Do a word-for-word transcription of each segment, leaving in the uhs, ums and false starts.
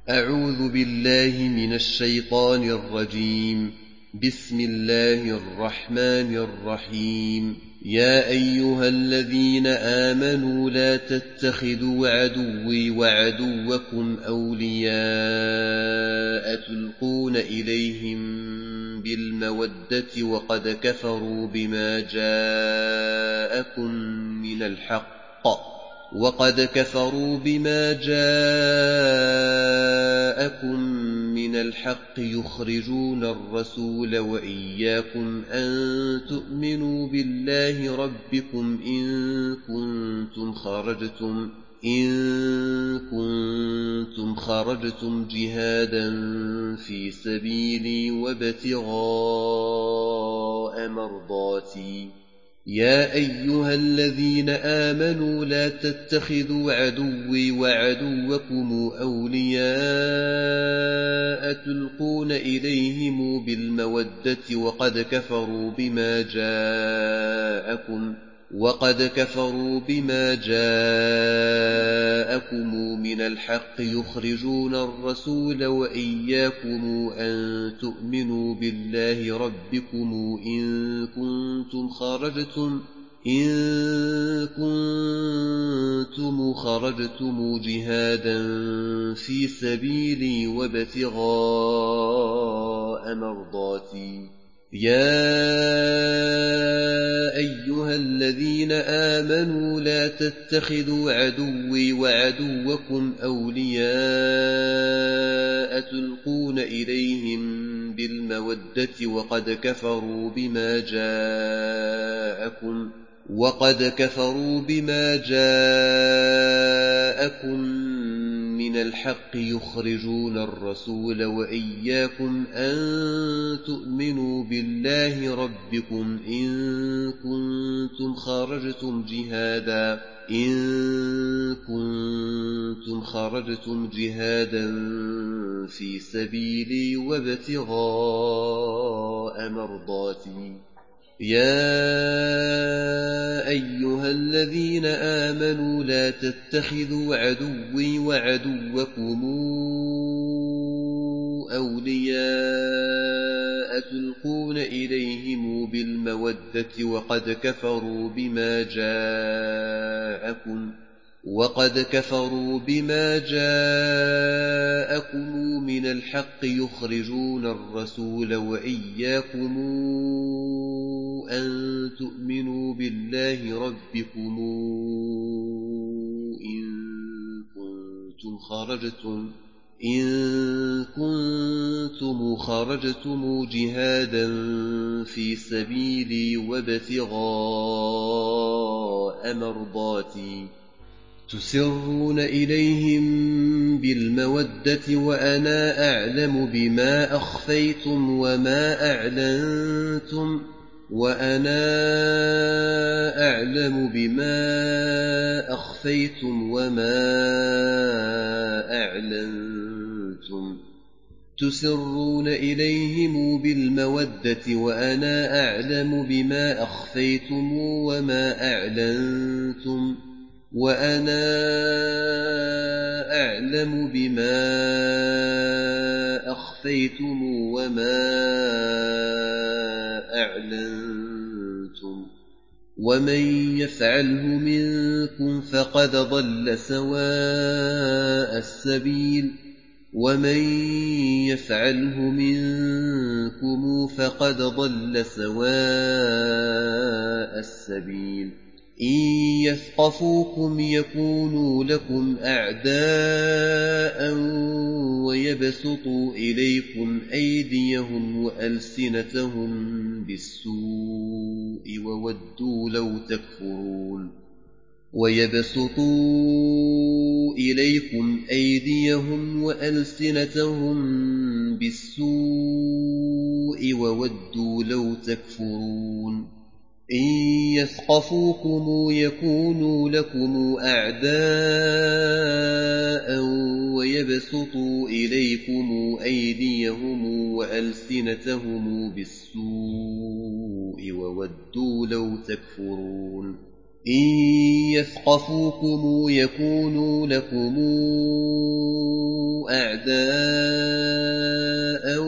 أعوذ بالله من الشيطان الرجيم. بسم الله الرحمن الرحيم. يا أيها الذين آمنوا لا تتخذوا عدوي وعدوكم أولياء تلقون إليهم بالمودة وقد كفروا بما جاءكم من الحق وقد كفروا بما جاءكم من الحق يخرجون الرسول وإياكم أن تؤمنوا بالله ربكم إن كنتم خرجتم إن كنتم خرجتم جهادا في سبيلي وابتغاء مرضاتي. يا أيها الذين آمنوا لا تتخذوا عدوي وعدوكم أولياء تلقون إليهم بالمودة وقد كفروا بما جاءكم وقد كفروا بما جاءكم من الحق يخرجون الرسول وإياكم أن تؤمنوا بالله ربكم إن كنتم خرجتم إن كنتم خرجتم جهادا في سبيلي وابتغاء مرضاتي. يا أيها الذين آمنوا لا تتخذوا عدوي وعدوكم أولياء تلقون إليهم بالمودة وقد كفروا بما جاءكم وقد كفروا بما جاءكم من الحق يخرجون الرسول وإياكم أن تؤمنوا بالله ربكم إن كنتم خرجتم جهادا إن كنتم خرجتم جهادا في سبيلي وابتغاء مرضاتي. يا أيها الذين آمنوا لا تتخذوا عدوي وعدوكم أولياء تلقون إليهم بالمودة وقد كفروا بما جاءكم وقد كفروا بما جاءكم من الحق يخرجون الرسول وإياكم أن تؤمنوا بالله ربكم إن كنتم خرجتم إن كنتم خرجتم جهادا في سبيلي وابتغاء مرضاتي تسرون إليهم بالمودة وأنا أعلم بما أخفيتم وما أعلنتم وأنا أعلم بما أخفيتم وما أعلنتم تسرون إليهم بالمودة وأنا أعلم بما أخفيتم وما أعلنتم وأنا أعلم بما أخفيتم وما أعلنتم ومن يفعله منكم فقد ضل سواء السبيل ومن يفعله منكم فقد ضل سواء السبيل. إن يثقفوكم يكونوا لكم أعداء ويبسطوا إليكم أيديهم وألسنتهم بالسوء وودوا لو تكفرون ويبسطوا إليكم أيديهم وألسنتهم بالسوء وودوا لو تكفرون. إن يثقفوكم يكونوا لكم أعداء ويبسطوا إليكم أيديهم وألسنتهم بالسوء وودوا لو تكفرون. إن يثقفوكم يكونوا لكم أعداء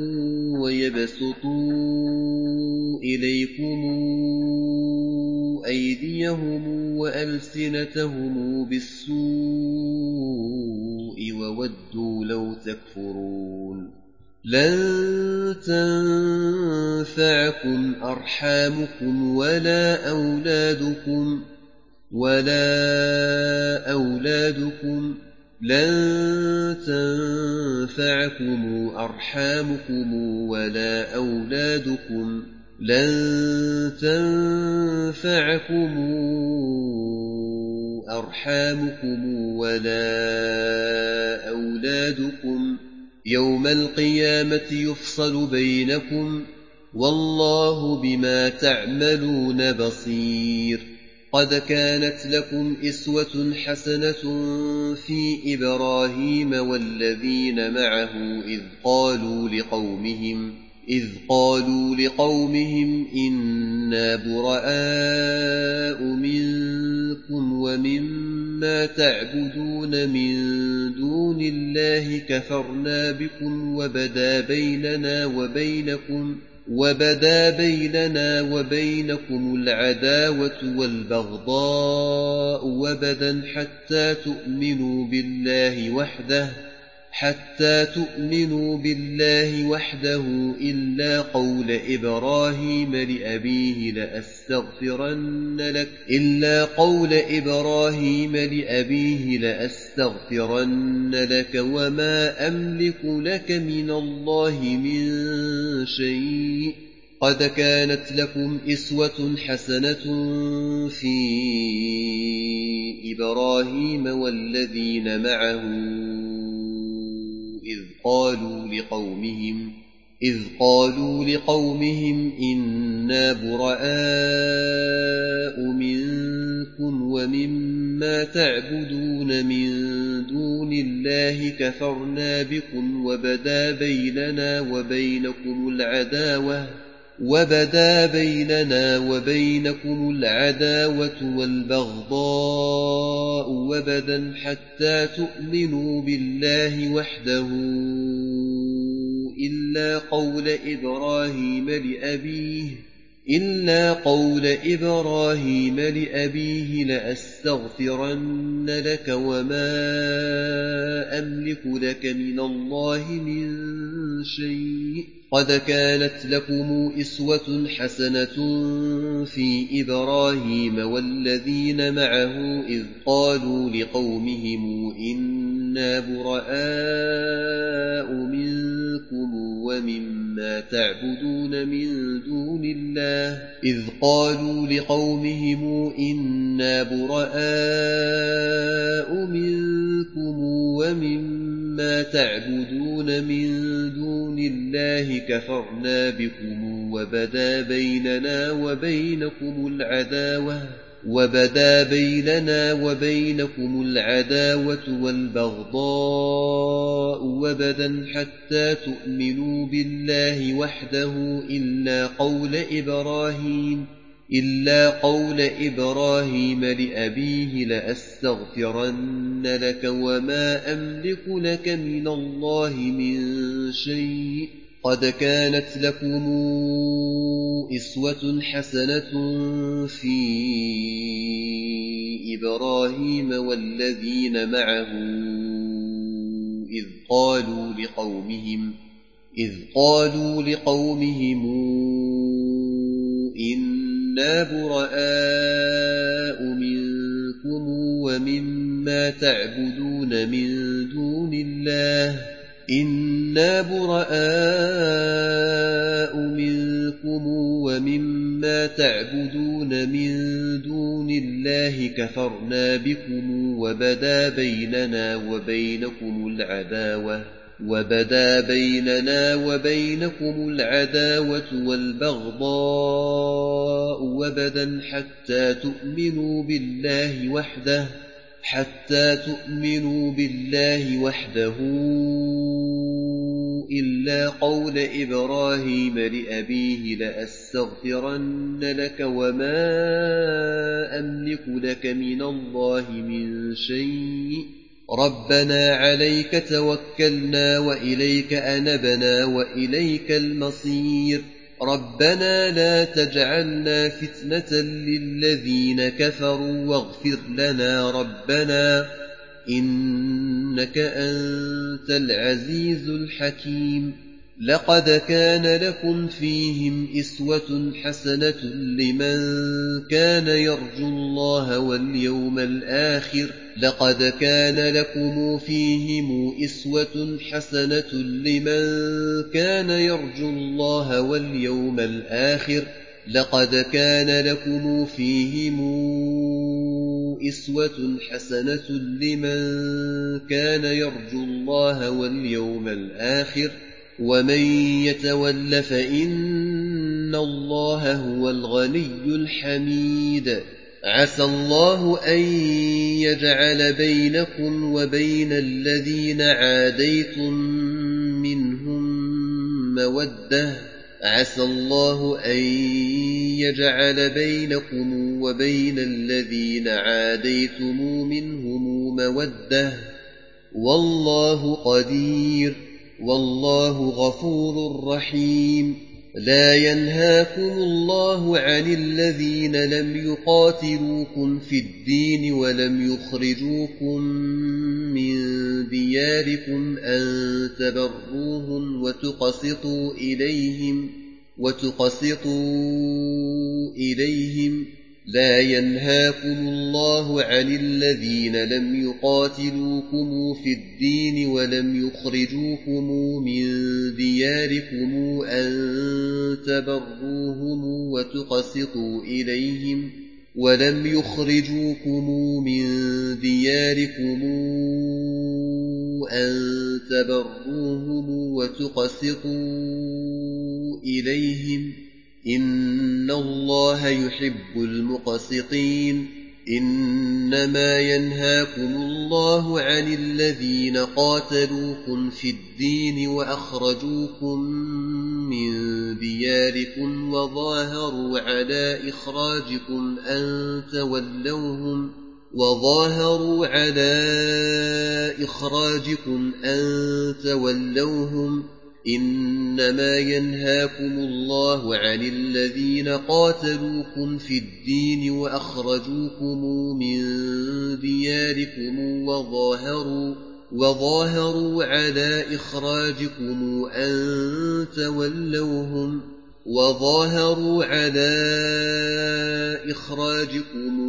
ويبسطوا إليكم أيديهم وألسنتهم بالسوء وودوا لو تكفرون لن تنفعكم أرحامكم ولا أولادكم ولا أولادكم لن تنفعكم أرحامكم ولا أولادكم لن تنفعكم أرحامكم ولا أولادكم يوم القيامة يفصل بينكم والله بما تعملون بصير قد كانت لكم أسوة حسنة في إبراهيم والذين معه إذ قالوا لقومهم إذ قالوا لقومهم إنا براء منكم ومما تعبدون من دون الله كفرنا بكم وبدا بيننا وبينكم وبدا بيننا وبينكم العداوة والبغضاء وبدا حتى تؤمنوا بالله وحده حتى تؤمنوا بالله وحده إلا قول إبراهيم لأبيه لأستغفرن لك إلا قول إبراهيم لأبيه لأستغفرن لك وما أملك لك من الله من شيء قد كانت لكم أسوة حسنة في إبراهيم والذين معه إذ قالوا لقومهم إذ قالوا لقومهم إنا براء منكم ومما تعبدون من دون الله كفرنا بكم وبدا بيننا وبينكم العداوة وبدا بيننا وبينكم العداوة والبغضاء وبدا حتى تؤمنوا بالله وحده إلا قول إبراهيم لأبيه إلا قول إبراهيم لأبيه لأستغفرن لك وما أملك لك من الله من شيء قد كانت لكم أسوة حسنة في إبراهيم والذين معه إذ قالوا لقومهم إنا براء منكم ومما تعبدون من دون الله إذ قالوا لقومهم إنا براء منكم ومما تعبدون من دون الله كفرنا بكم وبدا بيننا وبينكم العداوة وبدا بيننا وبينكم العداوة والبغضاء وبدا حتى تؤمنوا بالله وحده إلا قول إبراهيم إلا قول إبراهيم لأبيه لأستغفرن لك وما أملك لك من الله من شيء قد كانت لكم أسوة حسنة في إبراهيم والذين معه إذ قالوا لقومهم إذ قالوا لقومهم إنا براء منكم ومما تعبدون من دون الله إنا براء منكم ومما تعبدون من دون الله كفرنا بكم وبدا بيننا وبينكم العداوة وبدا بيننا وبينكم العداوة والبغضاء وبدا حتى تؤمنوا بالله وحده حتى تؤمنوا بالله وحده إلا قول إبراهيم لأبيه لأستغفرن لك وما أملك لك من الله من شيء ربنا عليك توكلنا وإليك أنبنا وإليك المصير ربنا لا تجعلنا فتنة للذين كفروا واغفر لنا ربنا إنك أنت العزيز الحكيم لقد كان لكم فيهم إسوة حسنة لمن كان يرجو الله واليوم الآخر لقد كان لكم فيهم إسوة حسنة لمن كان يرجو الله واليوم الآخر لقد كان لكم فيهم إسوة حسنة لمن كان يرجو الله واليوم الآخر ومن يتول فإن الله هو الغني الحميد عسى الله أن يجعل بينكم وبين الذين عاديتم منهم مودة عسى الله أن يجعل بينكم وبين الذين عاديتم منهم مودة والله قدير والله غفور رحيم لا ينهاكم الله عن الذين لم يقاتلوكم في الدين ولم يخرجوكم من دياركم أن تبروهم وتقسطوا إليهم وتقسطوا إليهم لا ينهاكم الله عن الذين لم يقاتلوكم في الدين ولم يخرجوكم من دياركم أن تبروهم وتقسطوا إليهم ولم يخرجوكم من دياركم أن تبروهم وتقسطوا إليهم إن الله يحب المقسطين إنما ينهاكم الله عن الذين قاتلوكم في الدين وأخرجوكم من دياركم وظاهروا على إخراجكم أن تولوهم وظاهروا على إخراجكم أن تولوهم إنما ينهاكم الله عن الذين قاتلوكم في الدين وأخرجوكم من دياركم وظاهروا, وظاهروا على إخراجكم أن تولوهم وظاهروا على إخراجكم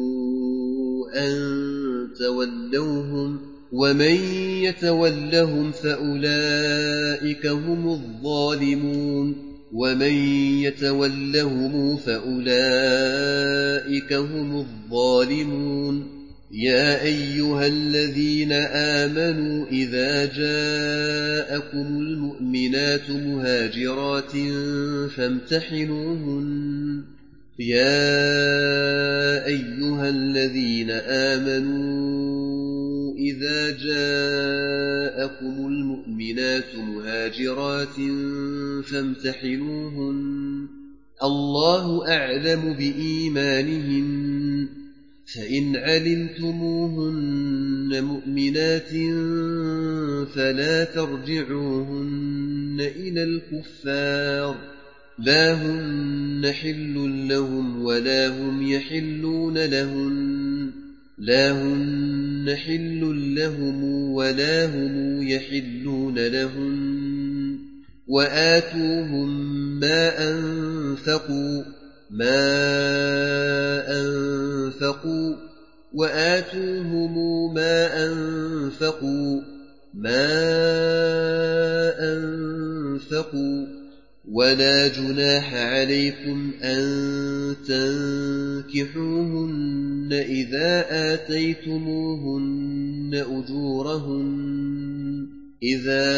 أن تولوهم ومن يتولهم فأولئك هم الظالمون ومن يتولهم فأولئك هم الظالمون يا أيها الذين آمنوا إذا جاءكم المؤمنات مهاجرات فامتحنوهن يا أيها الذين آمنوا إذا جاءكم المؤمنات مهاجرات فامتحنوهن الله أعلم بإيمانهن فإن علمتموهن مؤمنات فلا ترجعوهن إلى الكفار لا هن حل لهم ولا هم يحلون لهن لا هن حل لهم ولا هم يحلون لهن وآتوهم ما أنفقوا ما أنفقوا وآتوهم ما أنفقوا ما أنفقوا ولا جناح عليكم أن تنكحوهن إذا آتيتموهن أجورهن إذا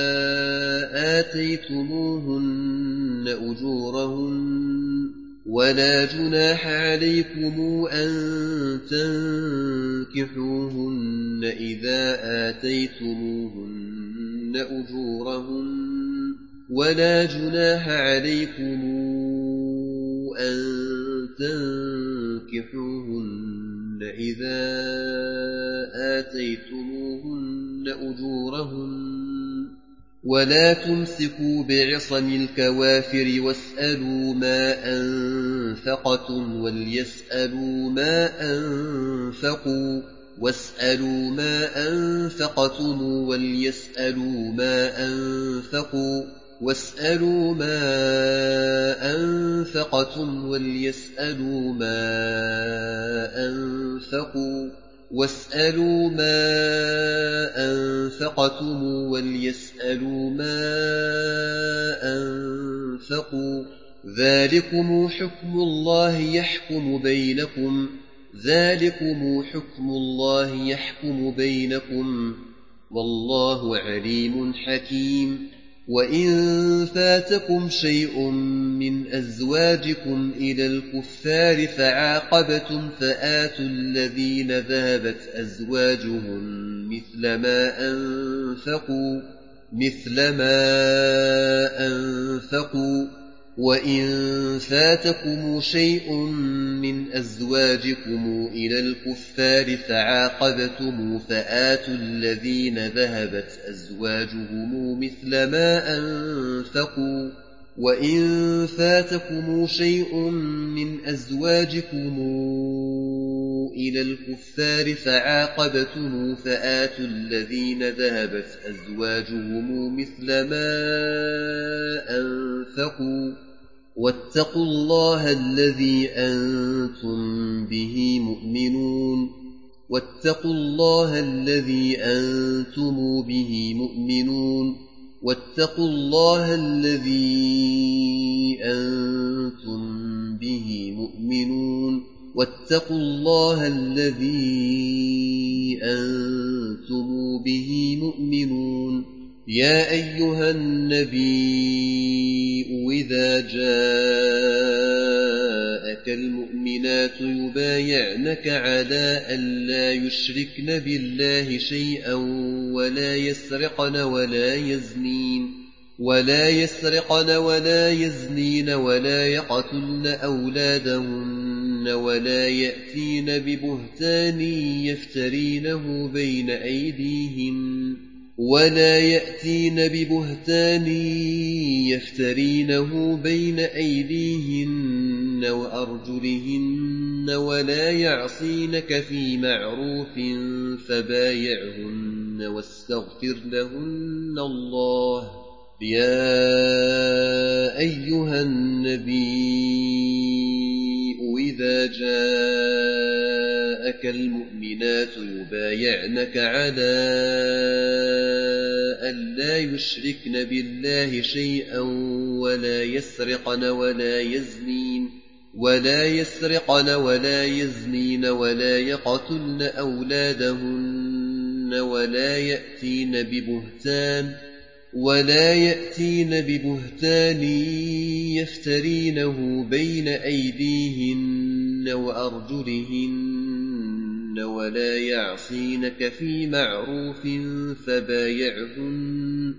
آتيتموهن أجورهن ولا جناح عليكم أن تنكحوهن إذا آتيتموهن أجورهن ولا جناح عليكم أن تنكحوهن إذا آتيتموهن أجورهن ولا تمسكوا بعصم الكوافر واسألوا ما أنفقتم وليسألوا ما أنفقوا واسألوا ما أنفقتم وليسألوا ما أنفقوا واسألوا ما أنفقتم وليسألوا ما أنفقوا واسألوا ما أنفقتم وليسألوا ما أنفقوا ذلكم حكم الله يحكم بينكم ذلكم حكم الله يحكم بينكم والله عليم حكيم وإن فاتكم شيء من أزواجكم إلى الكفار فعاقبتم فآتوا الذين ذهبت أزواجهم مثل ما أنفقوا مثل ما أنفقوا وإن فاتكم شيء من أزواجكم إلى الكفار فعاقبتم فآتوا الذين ذهبت أزواجهم مثل ما أنفقوا وإن فاتكم شيء من أزواجكم إلى الكفار فعاقبتم فآتوا الذين ذهبت أزواجهم مثل ما أنفقوا واتقوا الله الذي أنتم به مؤمنون واتقوا الله الذي أنتم به مؤمنون واتقوا الله الذي أنتم به مؤمنون واتقوا الله الذي أنتم به مؤمنون يا أيها النبي إذا جاءك المؤمنات يبايعنك على أن لا يشركن بالله شيئا ولا يسرقن ولا يزنين ولا يسرقن ولا يزنين ولا يقتلن أولادهن ولا يأتين ببهتان يفترينه بين أيديهن ولا يأتين ببهتان يفترينه بين أيديهن وأرجلهن ولا يعصينك في معروف فبايعهن واستغفر لهن الله يا أيها النبي إذا جاءك المؤمنات يبايعنك على أن لا يشركن بالله شيئا ولا يسرقن ولا يزنين ولا يسرقن ولا يزنين ولا يقتلن أولادهن ولا يأتين ببهتان ولا يأتين ببهتان يفترينه بين أيديهن وأرجلهن ولا يعصينك في معروف فبايعهن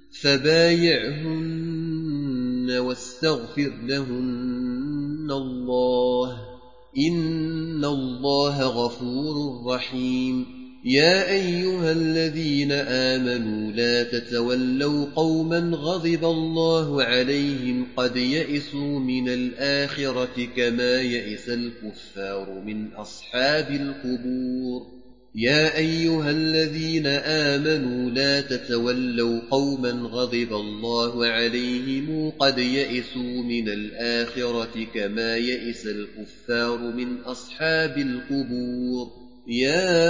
فبايعهن واستغفر لهن الله إن الله غفور رحيم يا أيها الذين آمنوا لا تتولوا قوما غضب الله عليهم قد يئسوا من الآخرة كما يئس الكفار من أصحاب القبور يا أيها الذين آمنوا لا تتولوا قوما غضب الله عليهم قد يئسوا من الآخرة كما يئس الكفار من أصحاب القبور يا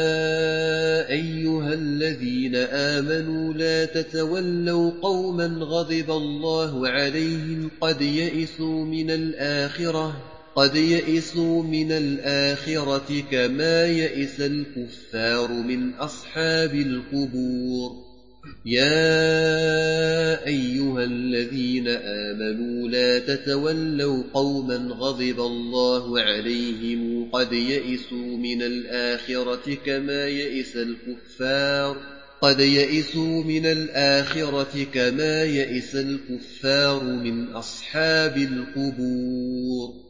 أيها الذين آمنوا لا تتولوا قوما غضب الله عليهم قد يئسوا من الآخرة قد يئسوا من الآخرة كما يئس الكفار من أصحاب القبور يا أيها الذين آمنوا لا تتولوا قوما غضب الله عليهم قد يئسوا من الآخرة كما يئس الكفار قد يئسوا من الآخرة كما يئس الكفار من أصحاب القبور